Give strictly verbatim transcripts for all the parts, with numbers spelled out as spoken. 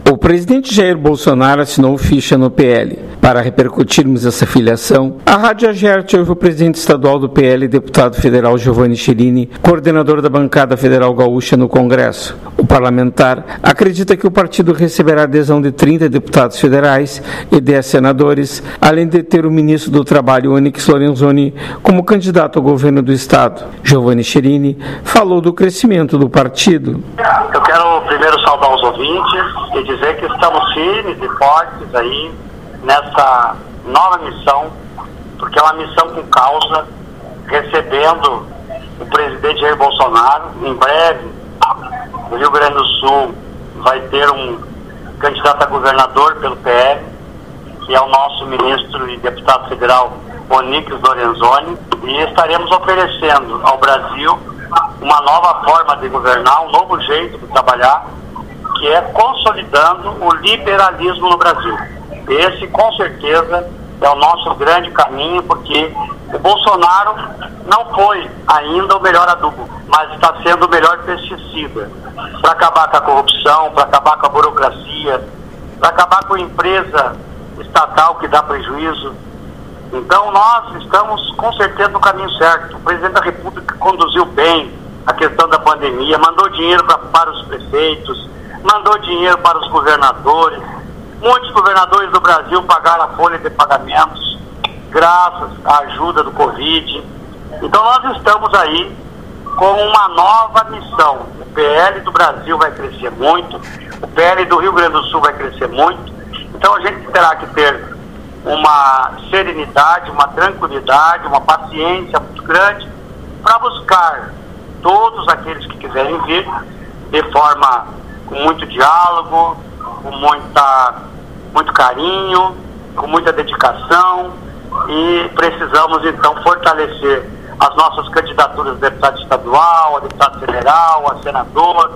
O presidente Jair Bolsonaro assinou ficha no P L. Para repercutirmos essa filiação, a Rádio Agerte ouve o presidente estadual do P L, deputado federal Giovanni Cherini, coordenador da bancada federal gaúcha no Congresso. O parlamentar acredita que o partido receberá adesão de trinta deputados federais e dez senadores, além de ter o ministro do Trabalho, Onyx Lorenzoni, como candidato ao governo do estado. Giovanni Cherini falou do crescimento do partido. Eu quero primeiro saudar os ouvintes e dizer que estamos firmes e fortes aí nessa nova missão, porque é uma missão com causa, recebendo o presidente Jair Bolsonaro. Em breve, o Rio Grande do Sul vai ter um candidato a governador pelo P L, que é o nosso ministro e deputado federal Onyx Lorenzoni, e estaremos oferecendo ao Brasil uma nova forma de governar, um novo jeito de trabalhar, que é consolidando o liberalismo no Brasil. Esse, com certeza, é o nosso grande caminho, porque o Bolsonaro não foi ainda o melhor adubo, mas está sendo o melhor pesticida para acabar com a corrupção, para acabar com a burocracia, para acabar com a empresa estatal que dá prejuízo. Então nós estamos com certeza no caminho certo. O presidente da República conduziu bem a questão da pandemia, mandou dinheiro pra, para os prefeitos, mandou dinheiro para os governadores. Muitos governadores do Brasil pagaram a folha de pagamentos graças à ajuda do Covid. Então nós estamos aí com uma nova missão. O P L do Brasil vai crescer muito, o P L do Rio Grande do Sul vai crescer muito. Então a gente terá que ter uma serenidade, uma tranquilidade, uma paciência muito grande para buscar todos aqueles que quiserem vir de forma com muito diálogo, com muita, muito carinho, com muita dedicação, e precisamos então fortalecer as nossas candidaturas a deputado estadual, a deputado federal, a senador,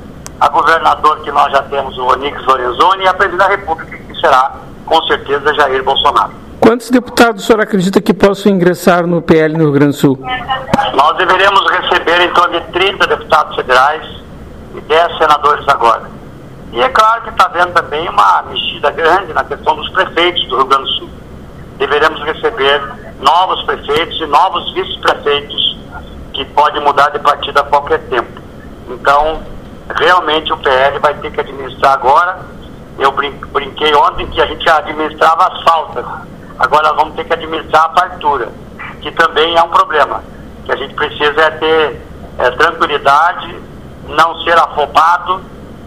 a governador, que nós já temos o Onyx Lorenzoni, e a presidente da República, que será com certeza Jair Bolsonaro. Quantos deputados o senhor acredita que possam ingressar no P L no Rio Grande do Sul? Nós deveremos receber em torno de trinta deputados federais e dez senadores agora. E é claro que está havendo também uma mexida grande na questão dos prefeitos do Rio Grande do Sul. Deveremos receber novos prefeitos e novos vice-prefeitos, que pode mudar de partido a qualquer tempo. Então, realmente o P L vai ter que administrar agora. Eu brin- brinquei ontem que a gente administrava as faltas, agora nós vamos ter que administrar a fartura, que também é um problema, que a gente precisa é ter é, tranquilidade, não ser afobado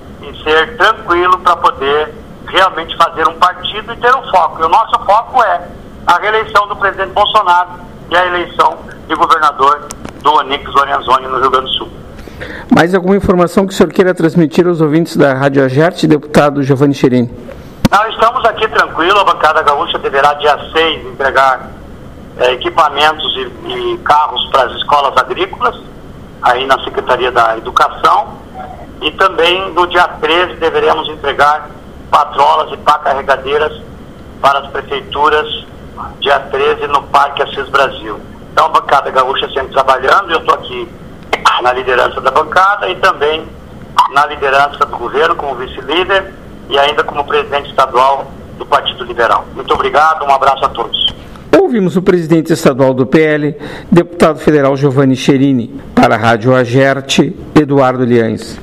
e ser tranquilo para poder realmente fazer um partido e ter um foco. E o nosso foco é a reeleição do presidente Bolsonaro e a eleição de governador do Onyx Lorenzoni no Rio Grande do Sul. Mais alguma informação que o senhor queira transmitir aos ouvintes da Rádio Agerte, deputado Giovanni Cherini? Nós estamos aqui tranquilos. A bancada gaúcha deverá dia seis entregar é, equipamentos e, e carros para as escolas agrícolas, aí na Secretaria da Educação, e também no dia treze deveremos entregar patrolas e pá carregadeiras para as prefeituras, dia treze no Parque Assis Brasil. Então a bancada gaúcha sempre trabalhando, eu estou aqui na liderança da bancada e também na liderança do governo como vice-líder e ainda como presidente estadual do Partido Liberal. Muito obrigado, um abraço a todos. Ouvimos o presidente estadual do P L, deputado federal Giovanni Cherini. Para a Rádio Agerte, Eduardo Liães.